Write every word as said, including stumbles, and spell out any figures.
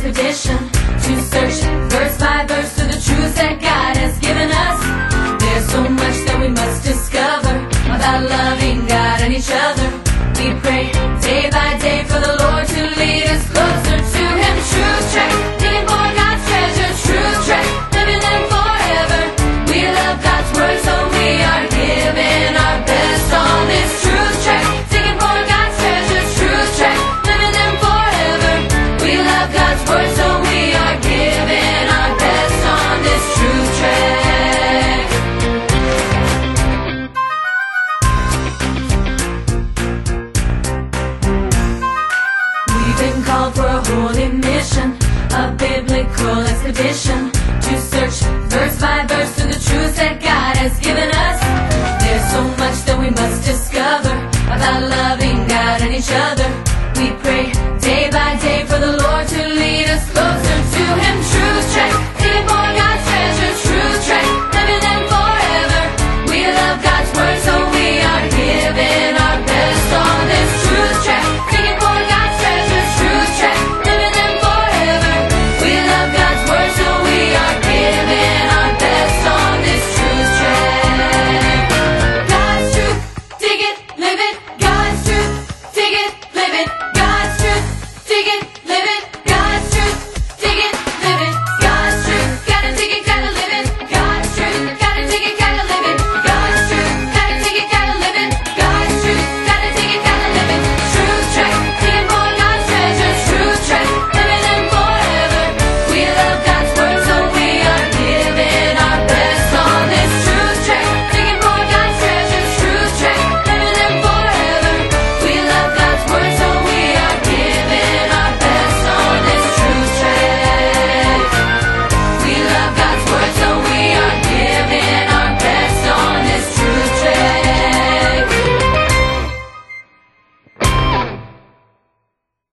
expedition to search verse by verse through the truths that God has given us. There's so much that we must discover about loving God and each other. We pray day by day for the Lord to lead us closer to Him. Truth Track, digging for God's treasure. Truth Track, living them forever. We love God's word, so we are giving our best on this Truth Track. Digging for God's treasure. Truth Track, living them forever. We love God's word, so we are giving our best on this Truth Track. Been called for a holy mission, a biblical expedition to search verse by verse through the truths that God has given us. There's so much that we must discover about loving God and each other. We pray day by day for the Lord to lead